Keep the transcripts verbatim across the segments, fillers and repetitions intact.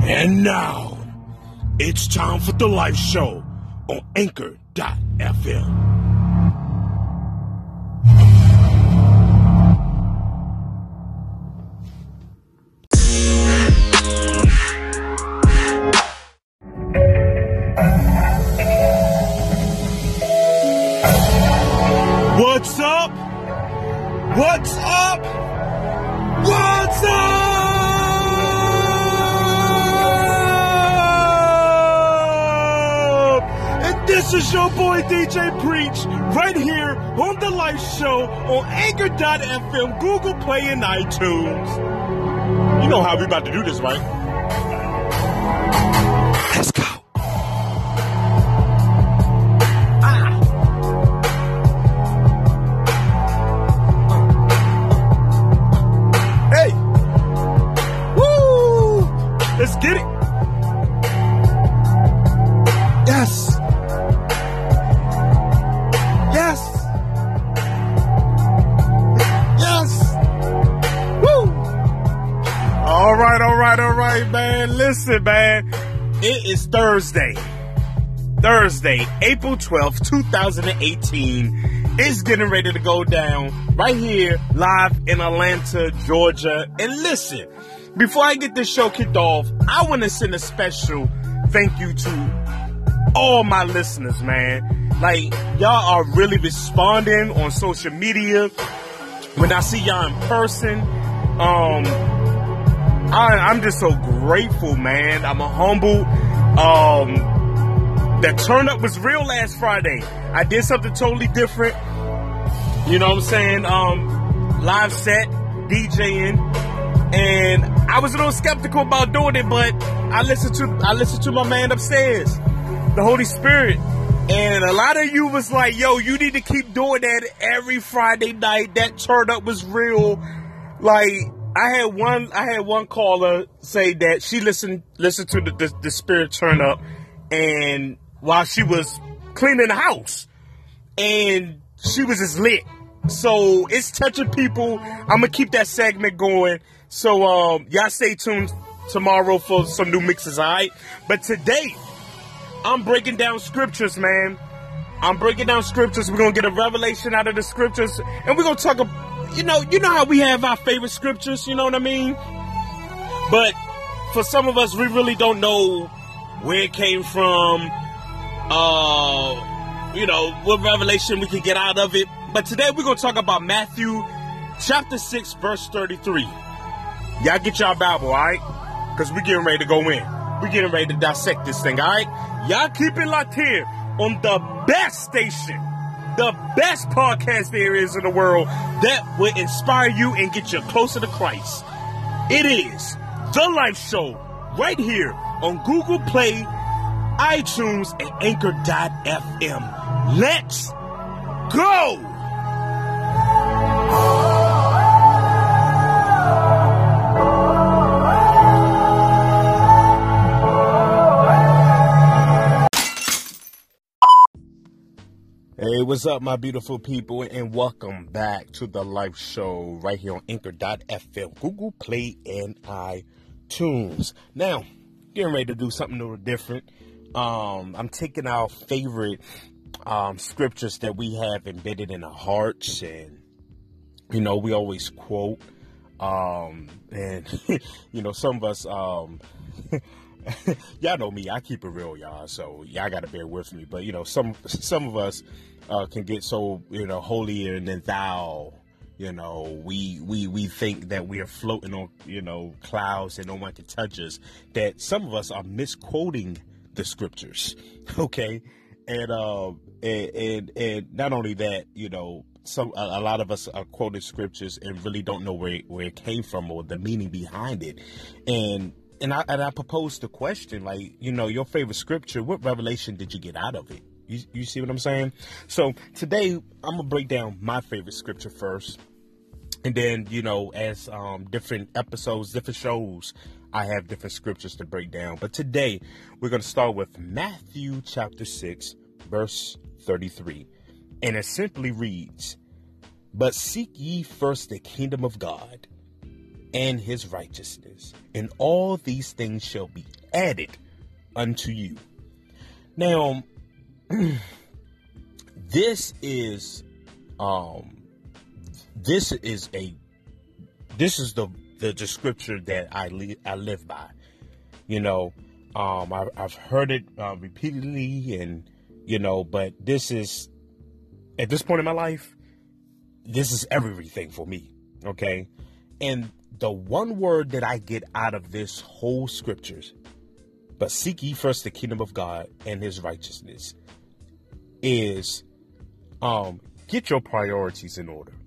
And now, it's time for the live show on Anchor dot F M. What's up? What's up? What's up? And this is your boy D J Preach right here on the live show on Anchor dot F M, Google Play, and iTunes. You know how we about to do this, right? Let's go. Let's get it. Yes. Yes. Yes. Woo. All right, all right, all right, man. Listen, man. It is Thursday. Thursday, April twelfth, twenty eighteen. It's getting ready to go down right here, live in Atlanta, Georgia. And listen, before I get this show kicked off, I want to send a special thank you to all my listeners, man. Like, y'all are really responding on social media. When I see y'all in person, um, I, I'm just so grateful, man. I'm a humble. Um, the turn up was real last Friday. I did something totally different. You know what I'm saying? Um, live set, DJing. And I was a little skeptical about doing it, but I listened to I listened to my man upstairs, the Holy Spirit. And a lot of you was like, yo, you need to keep doing that every Friday night. That turn up was real. Like, I had one I had one caller say that she listened listened to the, the, the Spirit turn up, and while she was cleaning the house, and she was just lit. So it's touching people. I'm gonna keep that segment going. So, um, y'all stay tuned tomorrow for some new mixes, all right? But today, I'm breaking down scriptures, man. I'm breaking down scriptures. We're going to get a revelation out of the scriptures. And we're going to talk about, you know, you know how we have our favorite scriptures, you know what I mean? But for some of us, we really don't know where it came from, uh, you know, what revelation we can get out of it. But today, we're going to talk about Matthew chapter six, verse thirty-three. Y'all get y'all Bible, all right? Because we're getting ready to go in. We're getting ready to dissect this thing, all right? Y'all keep it locked here on the best station, the best podcast there is in the world that will inspire you and get you closer to Christ. It is The Life Show right here on Google Play, iTunes, and Anchor dot F M. Let's go! Hey, what's up, my beautiful people, and welcome back to the Life Show right here on Anchor dot F M, Google Play, and iTunes. Now, getting ready to do something a little different. Um, I'm taking our favorite um, scriptures that we have embedded in our hearts, and, you know, we always quote, um, and, you know, some of us, um, y'all know me, I keep it real, y'all, so y'all gotta bear with me. But, you know, some some of us uh, can get so, you know, holier than thou. You know, we we we think that we are floating on, you know, clouds and no one can touch us, that some of us are misquoting the scriptures. Okay. And uh and and, and not only that, you know, some a, a lot of us are quoting scriptures and really don't know where where it came from or the meaning behind it. And And I and I proposed the question, like, you know, your favorite scripture, what revelation did you get out of it? You, you see what I'm saying? So today, I'm going to break down my favorite scripture first. And then, you know, as um, different episodes, different shows, I have different scriptures to break down. But today, we're going to start with Matthew chapter six, verse thirty-three. And it simply reads, "But seek ye first the kingdom of God and his righteousness, and all these things shall be added unto you. Now, this is, um, this is a, this is the, the, the scripture that I, li- I live by. You know, um, I, I've heard it uh, repeatedly, and, you know, but this is, at this point in my life, this is everything for me. Okay. And the one word that I get out of this whole scriptures, but seek ye first the kingdom of God and his righteousness, is, um, get your priorities in order.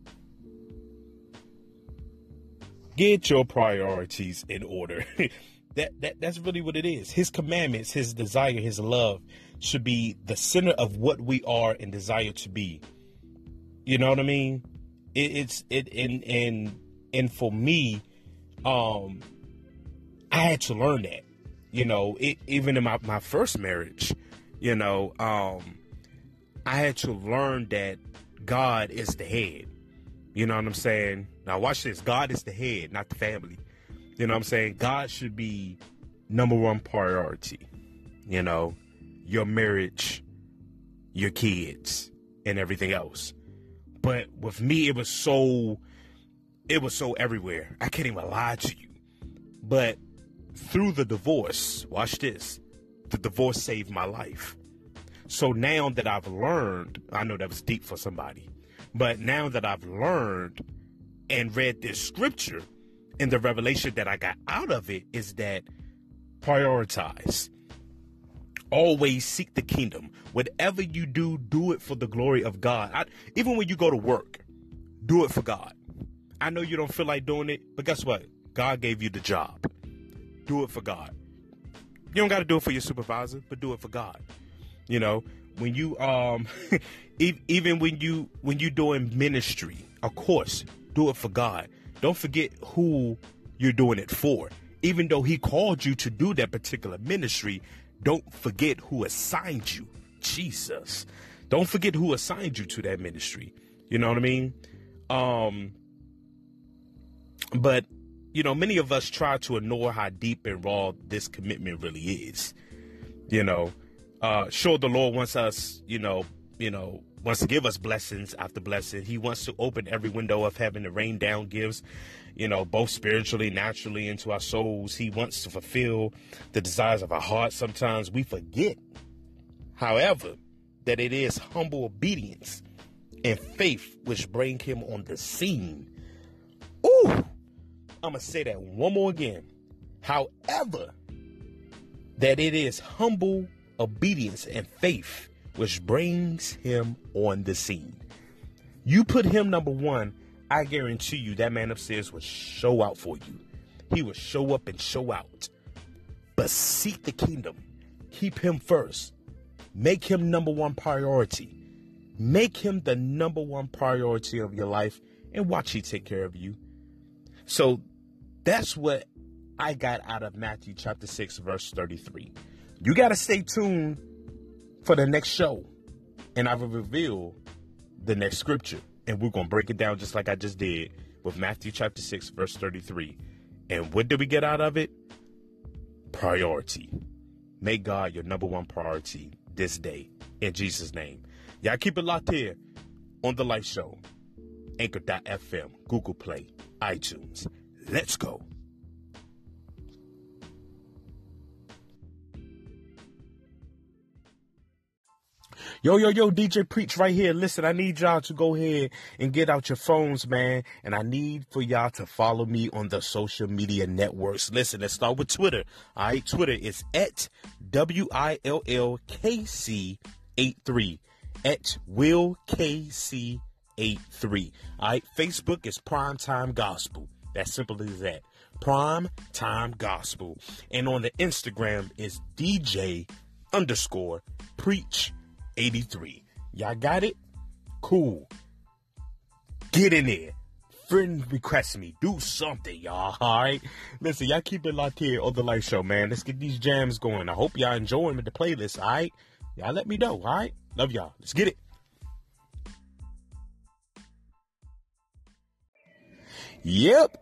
Get your priorities in order. that, that, that's really what it is. His commandments, his desire, his love should be the center of what we are and desire to be. You know what I mean? It, it's it and and and for me, um, I had to learn that. You know, it, even in my, my first marriage, you know, um, I had to learn that God is the head. You know what I'm saying? Now watch this. God is the head, not the family. You know what I'm saying? God should be number one priority. You know, your marriage, your kids, and everything else. But with me, it was so, it was so everywhere. I can't even lie to you. But through the divorce, watch this, the divorce saved my life. So now that I've learned, I know that was deep for somebody, but now that I've learned and read this scripture, and the revelation that I got out of it is that prioritize. Always seek the kingdom. Whatever you do, do it for the glory of God. I, even when you go to work, do it for God. I know you don't feel like doing it, but guess what? God gave you the job. Do it for God. You don't got to do it for your supervisor, but do it for God. You know, when you, um, even when you, when you doing ministry, of course, do it for God. Don't forget who you're doing it for. Even though he called you to do that particular ministry, don't forget who assigned you. Jesus. Don't forget who assigned you to that ministry. You know what I mean? Um, but, you know, many of us try to ignore how deep and raw this commitment really is. You know, uh, sure, the Lord wants us, you know, you know, wants to give us blessings after blessing. He wants to open every window of heaven to rain down gifts, you know, both spiritually, naturally into our souls. He wants to fulfill the desires of our hearts. Sometimes we forget, however, that it is humble obedience and faith which bring him on the scene. Ooh, I'm going to say that one more again. However, that it is humble obedience and faith which brings him on the scene. You put him number one, I guarantee you that man upstairs will show out for you. He will show up and show out. But seek the kingdom. Keep him first. Make him number one priority. Make him the number one priority of your life, and watch he take care of you. So that's what I got out of Matthew chapter six, verse thirty-three. You got to stay tuned for the next show, and I will reveal the next scripture, and we're going to break it down just like I just did with Matthew chapter six, verse thirty-three. And what did we get out of it? Priority. Make God your number one priority this day, in Jesus' name. Y'all keep it locked here on The Life Show, Anchor dot F M, Google Play, iTunes. Let's go. Yo, yo, yo, D J Preach right here. Listen, I need y'all to go ahead and get out your phones, man. And I need for y'all to follow me on the social media networks. Listen, let's start with Twitter. All right, Twitter is at W I L L K C eighty-three. At Will K C eighty-three. All right, Facebook is Primetime Gospel. That's simple as that. Prime Time Gospel. And on the Instagram is D J underscore Preach eighty-three. Y'all got it? Cool. Get in there. Friend request me. Do something, y'all. All right? Listen, y'all keep it locked here on The Life Show, man. Let's get these jams going. I hope y'all enjoying the playlist, all right? Y'all let me know, all right? Love y'all. Let's get it. Yep.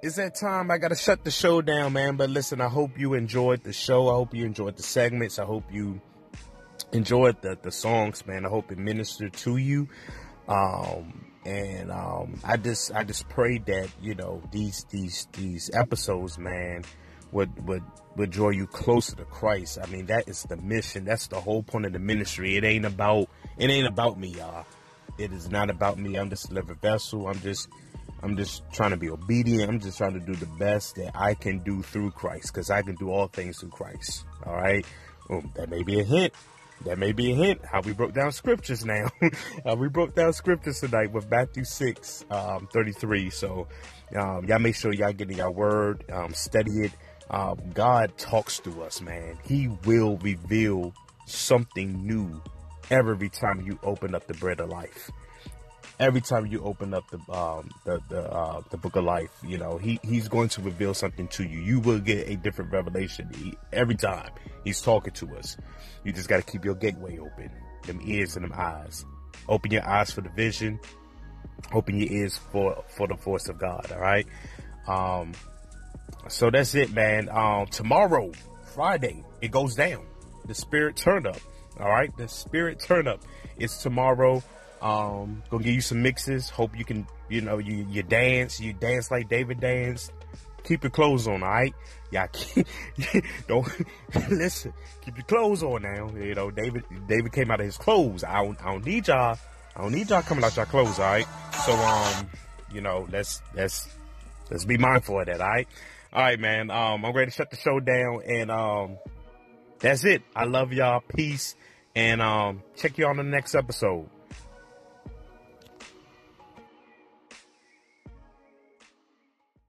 it's that time. I got to shut the show down, man. But listen, I hope you enjoyed the show. I hope you enjoyed the segments. I hope you enjoyed the, the songs, man. I hope it ministered to you. Um, and um, I just I just pray that, you know, these these these episodes, man, would would would draw you closer to Christ. I mean, that is the mission. That's the whole point of the ministry. It ain't about it ain't about me, y'all. It is not about me. I'm just a living vessel. I'm just I'm just trying to be obedient. I'm just trying to do the best that I can do through Christ, because I can do all things through Christ. All right. Well, that may be a hint. That may be a hint how we broke down scriptures now. uh, we broke down scriptures tonight with Matthew six, um, thirty-three. So um, y'all make sure y'all getting your word, um, study it. Um, God talks to us, man. He will reveal something new every time you open up the bread of life. Every time you open up the um, the the, uh, the book of life, you know, he he's going to reveal something to you. You will get a different revelation he, every time he's talking to us. You just got to keep your gateway open, them ears and them eyes. Open your eyes for the vision. Open your ears for for the voice of God. All right. Um. So that's it, man. Um. Tomorrow, Friday, it goes down. The Spirit Turn Up. All right. The Spirit Turn Up. It's tomorrow. Um, gonna give you some mixes. Hope you can, you know, you, you dance, you dance like David danced. Keep your clothes on, all right? Y'all keep, don't, listen, keep your clothes on now. You know, David, David came out of his clothes. I don't, I don't need y'all, I don't need y'all coming out your clothes, all right? So, um, you know, let's, let's, let's be mindful of that, all right? All right, man. Um, I'm ready to shut the show down, and, um, that's it. I love y'all. Peace. And, um, check you on the next episode.